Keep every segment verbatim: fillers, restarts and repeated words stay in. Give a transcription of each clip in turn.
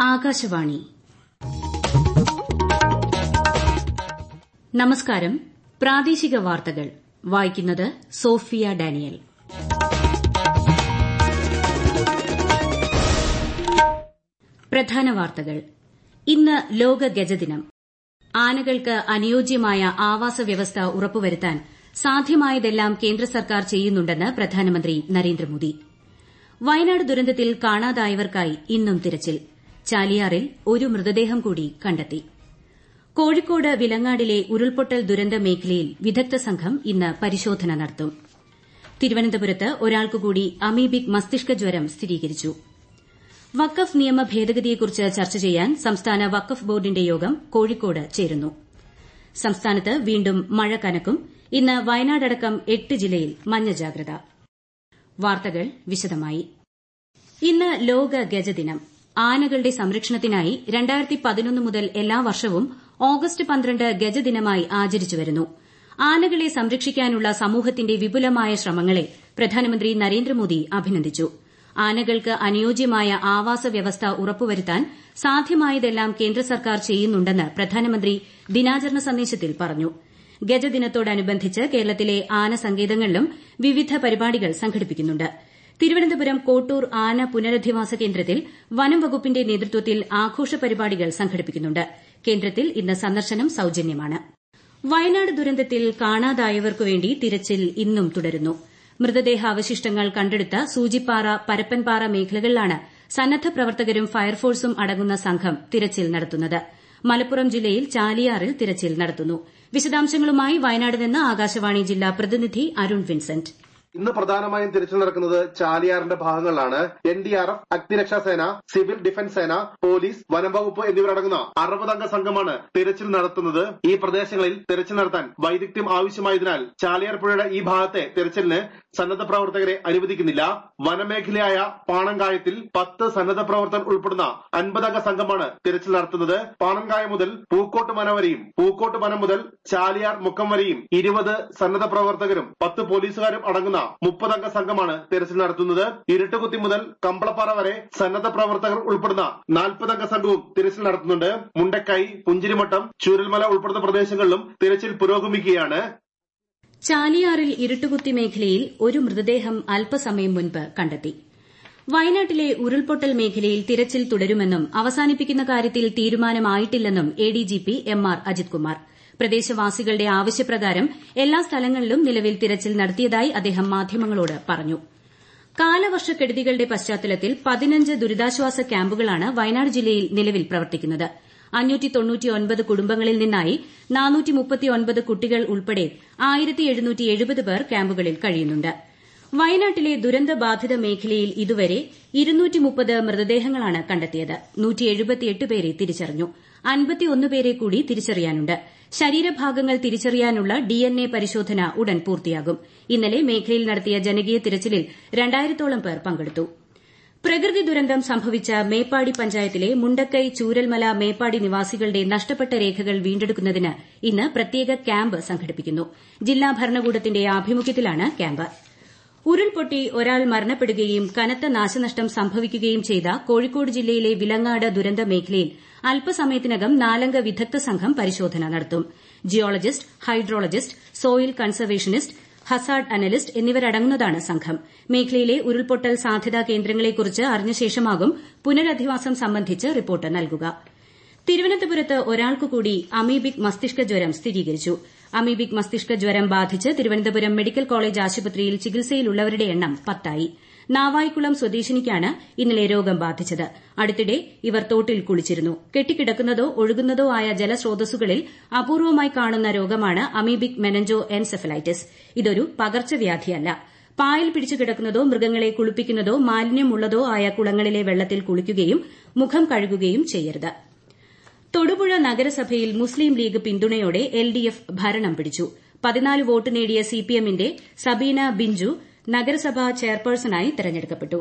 ആകാശവാണി. നമസ്കാരം. പ്രാദേശിക വാർത്തകൾ വായിക്കുന്നത് സോഫിയ ഡാനിയൽ. പ്രധാന വാർത്തകൾ. ഇന്ന് ലോക ഗജദിനം. ആനകൾക്ക് അനുയോജ്യമായ ആവാസ വ്യവസ്ഥ ഉറപ്പുവരുത്താൻ സാധ്യമായതെല്ലാം കേന്ദ്ര സർക്കാർ ചെയ്യുന്നുണ്ടെന്ന് പ്രധാനമന്ത്രി നരേന്ദ്രമോദി. വയനാട് ദുരന്തത്തിൽ കാണാതായവർക്കായി ഇന്നും തിരച്ചിൽ. ചാലിയാറിൽ ഒരു മൃതദേഹം കൂടി കണ്ടെത്തി. കോഴിക്കോട് വിലങ്ങാടിലെ ഉരുൾപൊട്ടൽ ദുരന്ത മേഖലയിൽ വിദഗ്ധ സംഘം ഇന്ന് പരിശോധന നടത്തും. തിരുവനന്തപുരത്ത് ഒരാൾക്കുകൂടി അമീബിക് മസ്തിഷ്ക ജ്വരം സ്ഥിരീകരിച്ചു. വഖഫ് നിയമ ഭേദഗതിയെക്കുറിച്ച് ചർച്ച ചെയ്യാൻ സംസ്ഥാന വഖഫ് ബോർഡിന്റെ യോഗം കോഴിക്കോട് ചേരുന്നു. സംസ്ഥാനത്ത് വീണ്ടും മഴ കനക്കും. ഇന്ന് വയനാടടക്കം എട്ട് ജില്ലയിൽ മഞ്ഞ ജാഗ്രത. വാർത്തകൾ വിശദമായി. ഇന്ന് ലോക ഗജദിനം. ആനകളുടെ സംരക്ഷണത്തിനായി രണ്ടായിരത്തി പതിനൊന്ന് മുതൽ എല്ലാ വർഷവും ഓഗസ്റ്റ് പന്ത്രണ്ട് ഗജദിനമായി ആചരിച്ചുവരുന്നു. ആനകളെ സംരക്ഷിക്കാനുള്ള സമൂഹത്തിന്റെ വിപുലമായ ശ്രമങ്ങളെ പ്രധാനമന്ത്രി നരേന്ദ്രമോദി അഭിനന്ദിച്ചു. ആനകൾക്ക് അനുയോജ്യമായ ആവാസ വ്യവസ്ഥ ഉറപ്പുവരുത്താൻ സാധ്യമായതെല്ലാം കേന്ദ്ര സർക്കാർ ചെയ്യുന്നുണ്ടെന്ന് പ്രധാനമന്ത്രി ദിനാചരണ സന്ദേശത്തിൽ പറഞ്ഞു. ഗജദിനത്തോടനുബന്ധിച്ച് കേരളത്തിലെ ആന സങ്കേതങ്ങളിലും വിവിധ പരിപാടികൾ സംഘടിപ്പിക്കുന്നുണ്ട്. തിരുവനന്തപുരം കോട്ടൂർ ആന പുനരധിവാസ കേന്ദ്രത്തിൽ വനം വകുപ്പിന്റെ നേതൃത്വത്തിൽ ആഘോഷ പരിപാടികൾ സംഘടിപ്പിക്കുന്നുണ്ട്. കേന്ദ്രത്തിൽ ഇന്ന് സന്ദർശനം സൌജന്യമാണ്. വയനാട് ദുരന്തത്തിൽ കാണാതായവർക്കുവേണ്ടി തിരച്ചിൽ ഇന്നും തുടരുന്നു. മൃതദേഹാവശിഷ്ടങ്ങൾ കണ്ടെടുത്ത സൂചിപ്പാറ, പരപ്പൻപാറ മേഖലകളിലാണ് സന്നദ്ധ പ്രവർത്തകരും ഫയർഫോഴ്സും അടങ്ങുന്ന സംഘം തിരച്ചിൽ നടത്തുന്നത്. മലപ്പുറം ജില്ലയിൽ ചാലിയാറിൽ തിരച്ചിൽ നടത്തുന്നു. വിശദാംശങ്ങളുമായി വയനാട് നിന്ന് ആകാശവാണി ജില്ലാ പ്രതിനിധി അരുൺ വിൻസെന്റ്. ഇന്ന് പ്രധാനമായും തിരച്ചിൽ നടക്കുന്നത് ചാലിയാറിന്റെ ഭാഗങ്ങളിലാണ്. എൻ ഡി ആർ എഫ്, അഗ്നിരക്ഷാസേന, സിവിൽ ഡിഫൻസ് സേന, പോലീസ്, വനം വകുപ്പ് എന്നിവരടങ്ങുന്ന അറുപതംഗ സംഘമാണ് തിരച്ചിൽ നടത്തുന്നത്. ഈ പ്രദേശങ്ങളിൽ തിരച്ചിൽ നടത്താൻ വൈദഗ്ധ്യം ആവശ്യമായതിനാൽ ചാലിയാർ പുഴയുടെ ഈ ഭാഗത്തെ തിരച്ചിലിന് സന്നദ്ധ പ്രവർത്തകരെ അനുവദിക്കുന്നില്ല. വനമേഖലയായ പാണങ്കായത്തിൽ പത്ത് സന്നദ്ധ പ്രവർത്തകർ ഉൾപ്പെടുന്ന അൻപതംഗ സംഘമാണ് തിരച്ചിൽ നടത്തുന്നത്. പാണങ്കായം മുതൽ പൂക്കോട്ട് മന വരെയും പൂക്കോട്ട് മനം മുതൽ ചാലിയാർ മുക്കം വരെയും ഇരുപത് സന്നദ്ധ പ്രവർത്തകരും പത്ത് പോലീസുകാരും അടങ്ങുന്ന മുപ്പതംഗ സംഘമാണ് തിരച്ചിൽ നടത്തുന്നത്. ഇരുട്ടുകുത്തി മുതൽ കമ്പളപ്പാറ വരെ സന്നദ്ധ പ്രവർത്തകർ ഉൾപ്പെടുന്ന നാൽപ്പതംഗ സംഘവും തിരച്ചിൽ നടത്തുന്നുണ്ട്. മുണ്ടക്കൈ, പുഞ്ചിരിമട്ടം, ചൂരൽമല ഉൾപ്പെടുന്ന പ്രദേശങ്ങളിലും തിരച്ചിൽ പുരോഗമിക്കുകയാണ്. ചാലിയാറിൽ ഇരുട്ടുകുത്തി മേഖലയിൽ ഒരു മൃതദേഹം അല്പസമയം മുൻപ് കണ്ടെത്തി. വയനാട്ടിലെ ഉരുൾപൊട്ടൽ മേഖലയിൽ തിരച്ചിൽ തുടരുമെന്നും അവസാനിപ്പിക്കുന്ന കാര്യത്തിൽ തീരുമാനമായിട്ടില്ലെന്നും A D G P M R Ajith Kumar. പ്രദേശവാസികളുടെ ആവശ്യപ്രകാരം എല്ലാ സ്ഥലങ്ങളിലും നിലവിൽ തിരച്ചിൽ നടത്തിയതായി അദ്ദേഹം മാധ്യമങ്ങളോട് പറഞ്ഞു. കാലവർഷക്കെടുതികളുടെ പശ്ചാത്തലത്തിൽ പതിനഞ്ച് ദുരിതാശ്വാസ ക്യാമ്പുകളാണ് വയനാട് ജില്ലയിൽ നിലവിൽ പ്രവർത്തിക്കുന്നത്. അഞ്ഞൂറ്റി തൊണ്ണൂറ്റിയൊൻപത് കുടുംബങ്ങളിൽ നിന്നായി നാനൂറ്റി മുപ്പത്തിയൊൻപത് കുട്ടികൾ ഉൾപ്പെടെ ആയിരത്തി എഴുന്നൂറ്റി എഴുപത് പേർ ക്യാമ്പുകളിൽ കഴിയുന്നുണ്ട്. വയനാട്ടിലെ ദുരന്തബാധിത മേഖലയിൽ ഇതുവരെ ഇരുന്നൂറ്റി മുപ്പത് മൃതദേഹങ്ങളാണ് കണ്ടെത്തിയത്. നൂറ്റി എഴുപത്തിയെട്ട് പേരെ തിരിച്ചറിഞ്ഞു. അൻപത്തിയൊന്ന് പേരെ കൂടി തിരിച്ചറിയാനുണ്ട്. ശരീരഭാഗങ്ങൾ തിരിച്ചറിയാനുള്ള ഡി എൻ എ പരിശോധന ഉടൻ പൂർത്തിയാകും. ഇന്നലെ മേഖലയിൽ നടത്തിയ ജനകീയ തിരച്ചിലിൽ രണ്ടായിരത്തോളം പേർ പങ്കെടുത്തു. പ്രകൃതി ദുരന്തം സംഭവിച്ച മേപ്പാടി പഞ്ചായത്തിലെ മുണ്ടക്കൈ, ചൂരൽമല, മേപ്പാടി നിവാസികളുടെ നഷ്ടപ്പെട്ട രേഖകൾ വീണ്ടെടുക്കുന്നതിന് ഇന്ന് പ്രത്യേക ക്യാമ്പ് സംഘടിപ്പിക്കുന്നു. ജില്ലാ ഭരണകൂടത്തിന്റെ ആഭിമുഖ്യത്തിലാണ് ക്യാമ്പ്. ഉരുൾപൊട്ടി ഒരാൾ മരണപ്പെടുകയും കനത്ത നാശനഷ്ടം സംഭവിക്കുകയും ചെയ്ത കോഴിക്കോട് ജില്ലയിലെ വിലങ്ങാട് ദുരന്ത മേഖലയിൽ അല്പസമയത്തിനകം നാലംഗ വിദഗ്ധ സംഘം പരിശോധന നടത്തും. Geologist, hydrologist, soil conservationist, hazard analyst എന്നിവരടങ്ങുന്നതാണ് സംഘം. മേഖലയിലെ ഉരുൾപൊട്ടൽ സാധ്യതാ കേന്ദ്രങ്ങളെക്കുറിച്ച് അറിഞ്ഞ ശേഷമാകും പുനരധിവാസം സംബന്ധിച്ച് റിപ്പോർട്ട് നൽകുക. തിരുവനന്തപുരത്ത് ഒരാൾക്കുകൂടി അമീബിക് മസ്തിഷ്ക ജ്വരം സ്ഥിരീകരിച്ചു. അമീബിക് മസ്തിഷ്ക ജ്വരം ബാധിച്ച് തിരുവനന്തപുരം മെഡിക്കൽ കോളേജ് ആശുപത്രിയിൽ ചികിത്സയിലുള്ളവരുടെ എണ്ണം പത്തായി. നാവായിക്കുളം സ്വദേശിനിക്കാണ് ഇന്നലെ രോഗം ബാധിച്ചത്. അടുത്തിടെ ഇവർ തോട്ടിൽ കുളിച്ചിരുന്നു. കെട്ടിക്കിടക്കുന്നതോ ഒഴുകുന്നതോ ആയ ജലസ്രോതസ്സുകളിൽ അപൂർവമായി കാണുന്ന രോഗമാണ് അമീബിക് മെനഞ്ചോ എൻസെഫലൈറ്റിസ്. ഇതൊരു പകർച്ചവ്യാധിയല്ല. പായൽ പിടിച്ചു കിടക്കുന്നതോ മൃഗങ്ങളെ കുളിപ്പിക്കുന്നതോ മാലിന്യമുള്ളതോ ആയ കുളങ്ങളിലെ വെള്ളത്തിൽ കുളിക്കുകയും മുഖം കഴുകുകയും ചെയ്യരുത്. തൊടുപുഴ നഗരസഭയിൽ മുസ്ലിം ലീഗ് പിന്തുണയോടെ എൽ ഡി എഫ് ഭരണം പിടിച്ചു. പതിനാല് വോട്ട് നേടിയ സിപിഎമ്മിന്റെ സബീന ബിഞ്ചു നഗരസഭാ ചെയർപേഴ്സണായി തെരഞ്ഞെടുക്കപ്പെട്ടു.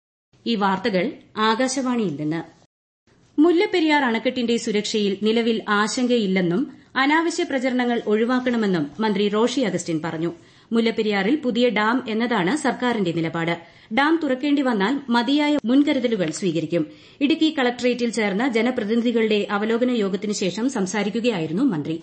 ഈ വാർത്തകൾ ആകാശവാണിയിൽ നിന്ന്. മുല്ലപ്പെരിയാർ അണക്കെട്ടിന്റെ സുരക്ഷയിൽ നിലവിൽ ആശങ്കയില്ലെന്നും അനാവശ്യ പ്രചരണങ്ങൾ ഒഴിവാക്കണമെന്നും മന്ത്രി റോഷി അഗസ്റ്റിൻ പറഞ്ഞു. മുല്ലപ്പെരിയാറിൽ പുതിയ ഡാം എന്നതാണ് സർക്കാരിന്റെ നിലപാട്. ഡാം തുറക്കേണ്ടി വന്നാൽ മതിയായ മുൻകരുതലുകൾ സ്വീകരിക്കും. ഇടുക്കി കളക്ടറേറ്റിൽ ചേർന്ന ജനപ്രതിനിധികളുടെ അവലോകന യോഗത്തിനു ശേഷം സംസാരിക്കുകയായിരുന്നു മന്ത്രി.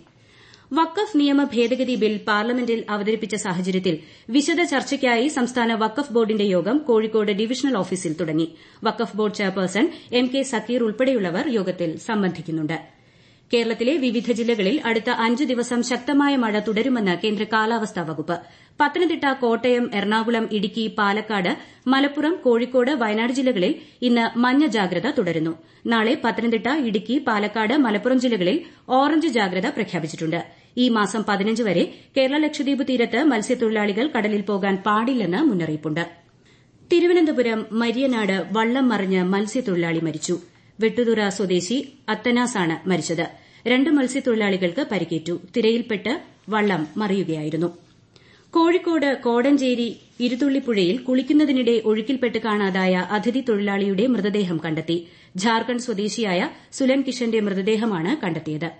വഖഫ് നിയമ ഭേദഗതി ബിൽ പാർലമെന്റിൽ അവതരിപ്പിച്ച സാഹചര്യത്തിൽ വിശദ ചർച്ചയ്ക്കായി സംസ്ഥാന വഖഫ് ബോർഡിന്റെ യോഗം കോഴിക്കോട് ഡിവിഷണൽ ഓഫീസിൽ തുടങ്ങി. Waqf board chairperson M K Zakir ഉൾപ്പെടെയുള്ളവർ യോഗത്തിൽ സംബന്ധിക്കുന്നുണ്ട്. കേരളത്തിലെ വിവിധ ജില്ലകളിൽ അടുത്ത അഞ്ച് ദിവസം ശക്തമായ മഴ തുടരുമെന്ന് കേന്ദ്ര കാലാവസ്ഥാ വകുപ്പ്. പത്തനംതിട്ട, കോട്ടയം, എറണാകുളം, ഇടുക്കി, പാലക്കാട്, മലപ്പുറം, കോഴിക്കോട്, വയനാട് ജില്ലകളിൽ ഇന്ന് മഞ്ഞ ജാഗ്രത തുടരുന്നു. നാളെ പത്തനംതിട്ട, ഇടുക്കി, പാലക്കാട്, മലപ്പുറം ജില്ലകളിൽ ഓറഞ്ച് ജാഗ്രത പ്രഖ്യാപിച്ചിട്ടുണ്ട്. ഈ മാസം പതിനഞ്ച് വരെ കേരള ലക്ഷദ്വീപ് തീരത്ത് മത്സ്യത്തൊഴിലാളികൾ കടലിൽ പോകാൻ പാടില്ലെന്ന് മുന്നറിയിപ്പുണ്ട്. തിരുവനന്തപുരം മരിയനാട് വള്ളം മറിഞ്ഞ് മത്സ്യത്തൊഴിലാളി മരിച്ചു. വെട്ടുതുറ സ്വദേശി അത്തനാസാണ് മരിച്ചത്. രണ്ട് മത്സ്യത്തൊഴിലാളികൾക്ക് പരിക്കേറ്റു. തിരയിൽപ്പെട്ട് വള്ളം മറിയുകയായിരുന്നു. കോഴിക്കോട് കോടഞ്ചേരി ഇരുതുള്ളിപ്പുഴയിൽ കുളിക്കുന്നതിനിടെ ഒഴുക്കിൽപ്പെട്ട് കാണാതായ അതിഥി തൊഴിലാളിയുടെ മൃതദേഹം കണ്ടെത്തി. ഝാർഖണ്ഡ് സ്വദേശിയായ സുലൻ കിഷന്റെ മൃതദേഹമാണ് കണ്ടെത്തിയത്.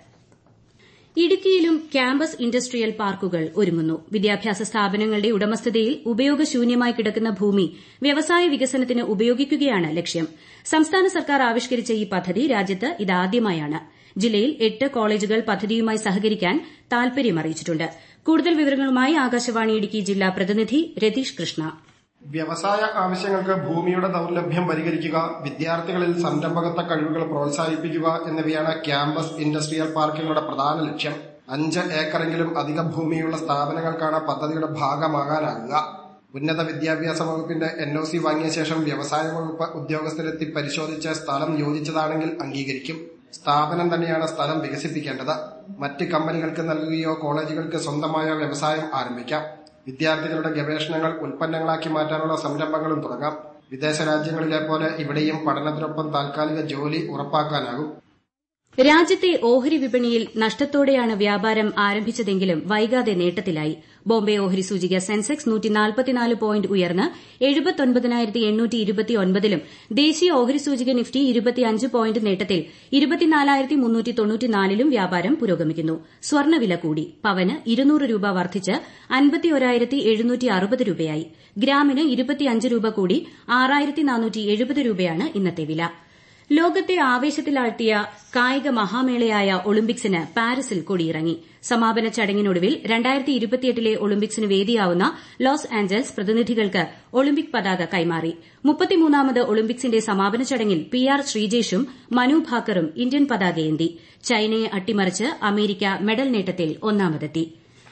ഇടുക്കിയിലും ക്യാമ്പസ് ഇൻഡസ്ട്രിയൽ പാർക്കുകൾ ഒരുങ്ങുന്നു. വിദ്യാഭ്യാസ സ്ഥാപനങ്ങളുടെ ഉടമസ്ഥതയിൽ ഉപയോഗശൂന്യമായി കിടക്കുന്ന ഭൂമി വ്യവസായ വികസനത്തിന് ഉപയോഗിക്കുകയാണ് ലക്ഷ്യം. സംസ്ഥാന സർക്കാർ ആവിഷ്കരിച്ച ഈ പദ്ധതി രാജ്യത്ത് ഇതാദ്യമായാണ്. ജില്ലയിൽ എട്ട് കോളേജുകൾ പദ്ധതിയുമായി സഹകരിക്കാൻ താൽപര്യമറിയിച്ചിട്ടുണ്ട്. കൂടുതൽ വിവരങ്ങളുമായി ആകാശവാണി ഇടുക്കി ജില്ലാ പ്രതിനിധി രതീഷ് കൃഷ്ണ. വ്യവസായ ആവശ്യങ്ങൾക്ക് ഭൂമിയുടെ ദൌർലഭ്യം പരിഹരിക്കുക, വിദ്യാർത്ഥികളിൽ സംരംഭകത്വ കഴിവുകൾ പ്രോത്സാഹിപ്പിക്കുക എന്നിവയാണ് ക്യാമ്പസ് ഇൻഡസ്ട്രിയൽ പാർക്കുകളുടെ പ്രധാന ലക്ഷ്യം. അഞ്ച് ഏക്കറെങ്കിലും അധിക ഭൂമിയുള്ള സ്ഥാപനങ്ങൾക്കാണ് പദ്ധതിയുടെ ഭാഗമാകാനാകുക. ഉന്നത വിദ്യാഭ്യാസ വകുപ്പിന്റെ എൻ ഒ സി വാങ്ങിയ ശേഷം വ്യവസായ വകുപ്പ് ഉദ്യോഗസ്ഥരെത്തി പരിശോധിച്ച് സ്ഥലം യോജിച്ചതാണെങ്കിൽ അംഗീകരിക്കും. സ്ഥാപനം തന്നെയാണ് സ്ഥലം വികസിപ്പിക്കേണ്ടത്. മറ്റ് കമ്പനികൾക്ക് നൽകുകയോ കോളേജുകൾക്ക് സ്വന്തമായോ വ്യവസായം ആരംഭിക്കാം. വിദ്യാർത്ഥികളുടെ ഗവേഷണങ്ങൾ ഉൽപ്പന്നങ്ങളാക്കി മാറ്റാനുള്ള സംരംഭങ്ങളും തുടങ്ങാം. വിദേശ രാജ്യങ്ങളിലെ പോലെ ഇവിടെയും പഠനത്തിനൊപ്പം താൽക്കാലിക ജോലി ഉറപ്പാക്കാനാകും. രാജ്യത്തെ ഓഹരി വിപണിയിൽ നഷ്ടത്തോടെയാണ് വ്യാപാരം ആരംഭിച്ചതെങ്കിലും വൈകാതെ നേട്ടത്തിലായി. ബോംബെ ഓഹരി സൂചിക സെൻസെക്സ് നൂറ്റി നാൽപ്പത്തിനാല് പോയിന്റ് ഉയർന്ന് എഴുപത്തൊൻപതിനായിരത്തി എണ്ണൂറ്റി ഇരുപത്തിയൊൻപതിലും ദേശീയ ഓഹരി സൂചിക നിഫ്റ്റി ഇരുപത്തിയഞ്ച് പോയിന്റ് നേട്ടത്തിൽ ഇരുപത്തിനാലായിരത്തി മുന്നൂറ്റി തൊണ്ണൂറ്റിനാലിലും വ്യാപാരം പുരോഗമിക്കുന്നു. സ്വർണ്ണവില കൂടി. പവന് ഇരുന്നൂറ് രൂപ വർദ്ധിച്ച് അൻപത്തിയൊരായിരത്തി എഴുന്നൂറ്റി അറുപത് രൂപയായി. ഗ്രാമിന് ഇരുപത്തിയഞ്ച് രൂപ കൂടി ആറായിരത്തി നാനൂറ്റി എഴുപത് രൂപയാണ് ഇന്നത്തെ വില. ലോകത്തെ ആവേശത്തിലാഴ്ത്തിയ കായിക മഹാമേളയായ ഒളിമ്പിക്സിന് പാരീസിൽ കൊടിയിറങ്ങി. സമാപന ചടങ്ങിനൊടുവിൽ രണ്ടായിരത്തി ഇരുപത്തിയെട്ടിലെ ഒളിമ്പിക്സിന് വേദിയാവുന്ന ലോസ് ആഞ്ചൽസ് പ്രതിനിധികൾക്ക് ഒളിമ്പിക് പതാക കൈമാറി. മുപ്പത്തിമൂന്നാമത് ഒളിമ്പിക്സിന്റെ സമാപന ചടങ്ങിൽ പി ആർ ശ്രീജേഷും മനു ഭാക്കറും ഇന്ത്യൻ പതാകയേന്തി. ചൈനയെ അട്ടിമറിച്ച് അമേരിക്ക മെഡൽ നേട്ടത്തിൽ ഒന്നാമതെത്തി.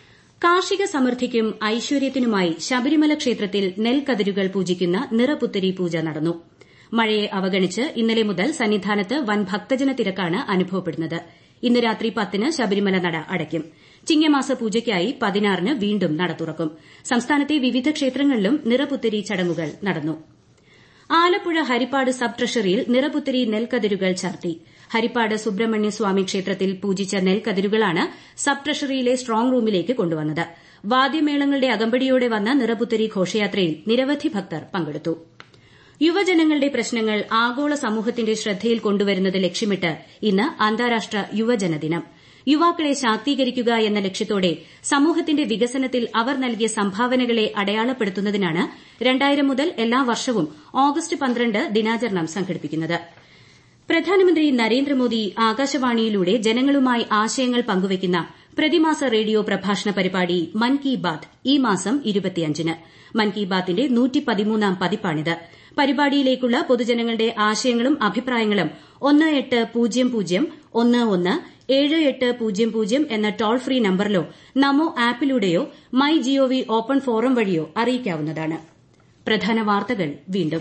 കാർഷിക സമൃദ്ധിക്കും ഐശ്വര്യത്തിനുമായി ശബരിമല ക്ഷേത്രത്തിൽ നെൽക്കതിരുകൾ പൂജിക്കുന്ന നിറപുത്തരി പൂജ നടന്നു. മഴയെ അവഗണിച്ച് ഇന്നലെ മുതൽ സന്നിധാനത്ത് വൻ ഭക്തജന തിരക്കാണ് അനുഭവപ്പെടുന്നത്. ഇന്ന് രാത്രി പത്തിന് ശബരിമല നട അടയ്ക്കും. ചിങ്ങമാസ പൂജയ്ക്കായി പതിനാറിന് വീണ്ടും നട തുറക്കും. സംസ്ഥാനത്തെ വിവിധ ക്ഷേത്രങ്ങളിലും നിറപുത്തരി ചടങ്ങുകൾ നടന്നു. ആലപ്പുഴ ഹരിപ്പാട് സബ് ട്രഷറിയിൽ നിറപുത്തരി നെൽക്കതിരുകൾ ചാർത്തി. ഹരിപ്പാട് സുബ്രഹ്മണ്യ സ്വാമി ക്ഷേത്രത്തിൽ പൂജിച്ച നെൽക്കതിരുകളാണ് സബ് ട്രഷറിയിലെ സ്ട്രോങ് റൂമിലേക്ക് കൊണ്ടുവന്നത്. വാദ്യമേളങ്ങളുടെ അകമ്പടിയോടെ വന്ന നിറപുത്തരി ഘോഷയാത്രയിൽ നിരവധി ഭക്തർ പങ്കെടുത്തു. യുവജനങ്ങളുടെ പ്രശ്നങ്ങൾ ആഗോള സമൂഹത്തിന്റെ ശ്രദ്ധയിൽ കൊണ്ടുവരുന്നത് ലക്ഷ്യമിട്ട് ഇന്ന് അന്താരാഷ്ട്ര യുവജന ദിനം. യുവാക്കളെ ശാക്തീകരിക്കുക എന്ന ലക്ഷ്യത്തോടെ സമൂഹത്തിന്റെ വികസനത്തിൽ അവർ നൽകിയ സംഭാവനകളെ അടയാളപ്പെടുത്തുന്നതിനാണ് രണ്ടായിരം മുതൽ എല്ലാ വർഷവും ഓഗസ്റ്റ് പന്ത്രണ്ട് ദിനാചരണം സംഘടിപ്പിക്കുന്നത്. പ്രധാനമന്ത്രി നരേന്ദ്രമോദി ആകാശവാണിയിലൂടെ ജനങ്ങളുമായി ആശയങ്ങൾ പങ്കുവയ്ക്കുന്ന പ്രതിമാസ റേഡിയോ പ്രഭാഷണ പരിപാടി മൻ കി ബാത് ഈ മാസം ഇരുപത്തിയഞ്ചിന്. മൻ കി ബാത്തിന്റെ നൂറ്റി പതിമൂന്നാം പതിപ്പാണിത്. പരിപാടിയിലേക്കുള്ള പൊതുജനങ്ങളുടെ ആശയങ്ങളും അഭിപ്രായങ്ങളും ഒന്ന് എട്ട് പൂജ്യം പൂജ്യം ഒന്ന് ഒന്ന് ഏഴ് എട്ട് പൂജ്യം പൂജ്യം എന്ന ടോൾ ഫ്രീ നമ്പറിലോ നമോ ആപ്പിലൂടെയോ മൈ ജിഒവി ഓപ്പൺ ഫോറം വഴിയോ അറിയിക്കാവുന്നതാണ്. പ്രധാന വാർത്തകൾ വീണ്ടും.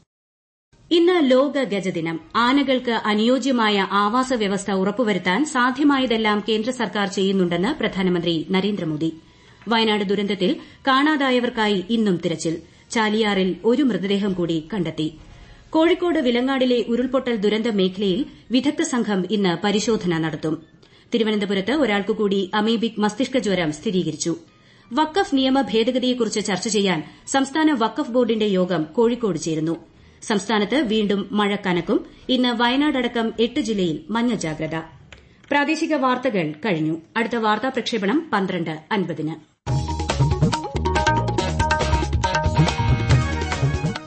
ഇന്ന് ലോക ഗജദിനം. ആനകൾക്ക് അനുയോജ്യമായ ആവാസ വ്യവസ്ഥ ഉറപ്പുവരുത്താൻ സാധ്യമായതെല്ലാം കേന്ദ്ര സർക്കാർ ചെയ്യുന്നുണ്ടെന്ന് പ്രധാനമന്ത്രി നരേന്ദ്രമോദി. വയനാട് ദുരന്തത്തിൽ കാണാതായവർക്കായി ഇന്നും തിരച്ചിൽ. ചാലിയാറിൽ ഒരു മൃതദേഹം കൂടി കണ്ടെത്തി. കോഴിക്കോട് വിലങ്ങാടിലെ ഉരുൾപൊട്ടൽ ദുരന്ത മേഖലയിൽ വിദഗ്ധ സംഘം ഇന്ന് പരിശോധന നടത്തും. തിരുവനന്തപുരത്ത് ഒരാൾക്കുകൂടി അമീബിക് മസ്തിഷ്ക ജ്വരം സ്ഥിരീകരിച്ചു. വഖഫ് നിയമ ഭേദഗതിയെക്കുറിച്ച് ചർച്ച ചെയ്യാൻ സംസ്ഥാന വഖഫ് ബോർഡിന്റെ യോഗം കോഴിക്കോട് ചേരുന്നു. സംസ്ഥാനത്ത് വീണ്ടും മഴ കനക്കും. ഇന്ന് വയനാടടക്കം എട്ട് ജില്ലയിൽ മഞ്ഞ ജാഗ്രത. പ്രാദേശിക വാർത്തകൾ കഴിഞ്ഞു. അടുത്ത വാർത്താ പ്രക്ഷേപണം പന്ത്രണ്ട് അൻപതിന്.